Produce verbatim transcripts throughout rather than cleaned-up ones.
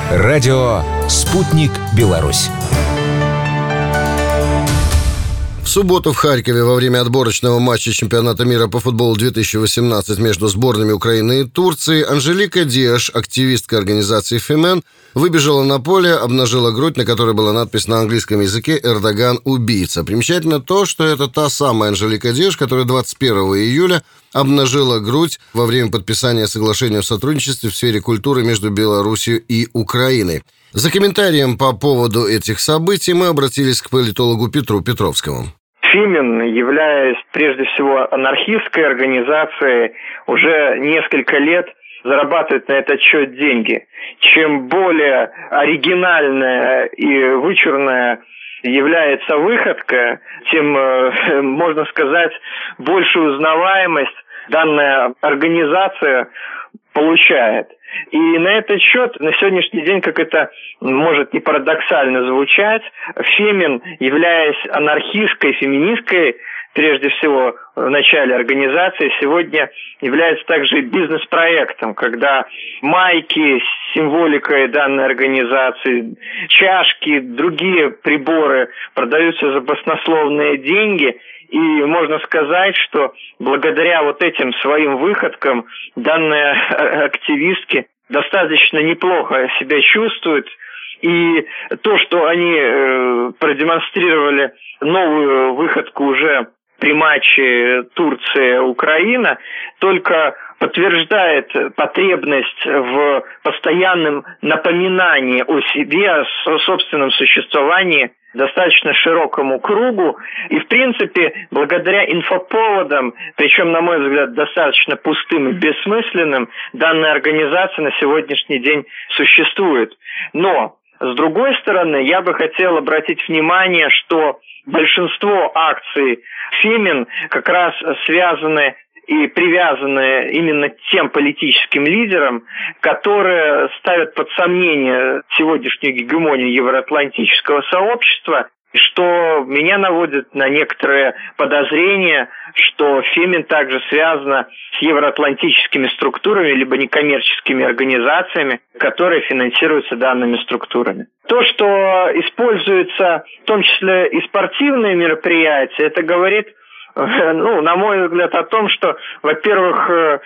Радио «Спутник Беларусь». В субботу в Харькове во время отборочного матча чемпионата мира по футболу две тысячи восемнадцать между сборными Украины и Турции Анжелика Диаш, активистка организации «Фемен», выбежала на поле, обнажила грудь, на которой была надпись на английском языке «Эрдоган – убийца». Примечательно то, что это та самая Анжелика Диаш, которая двадцать первого июля обнажила грудь во время подписания соглашения о сотрудничестве в сфере культуры между Беларусью и Украиной. За комментарием по поводу этих событий мы обратились к политологу Петру Петровскому. Фемен, являясь прежде всего анархистской организацией, уже несколько лет зарабатывает на этот счет деньги. Чем более оригинальная и вычурная является выходка, тем, можно сказать, большую узнаваемость данная организация получает. И на этот счет, на сегодняшний день, как это может не парадоксально звучать, Фемен, являясь анархистской, феминистской, прежде всего, в начале организации, сегодня является также бизнес-проектом, когда майки с символикой данной организации, чашки, другие приборы продаются за баснословные деньги. И можно сказать, что благодаря вот этим своим выходкам данные активистки достаточно неплохо себя чувствуют. И то, что они э, продемонстрировали новую выходку уже при матче Турция-Украина, только подтверждает потребность в постоянном напоминании о себе, о собственном существовании достаточно широкому кругу. И, в принципе, благодаря инфоповодам, причем, на мой взгляд, достаточно пустым и бессмысленным, данная организация на сегодняшний день существует. Но, с другой стороны, я бы хотел обратить внимание, что большинство акций Фемен как раз связаны и привязаны именно к тем политическим лидерам, которые ставят под сомнение сегодняшнюю гегемонию евроатлантического сообщества, что меня наводит на некоторые подозрения, что Фемен также связана с евроатлантическими структурами либо некоммерческими организациями, которые финансируются данными структурами. То, что используется в том числе и спортивные мероприятия, это говорит, ну, на мой взгляд, о том, что, во-первых,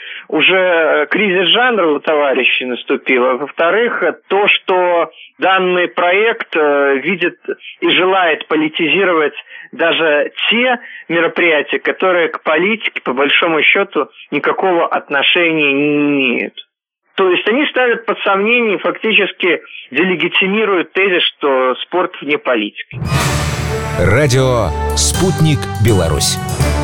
уже кризис жанра у товарищей наступил, а во-вторых, то, что данный проект видит и желает политизировать даже те мероприятия, которые к политике, по большому счету, никакого отношения не имеют. То есть они ставят под сомнение и фактически делегитимируют тезис, что спорт вне политики. Радио «Спутник Беларусь».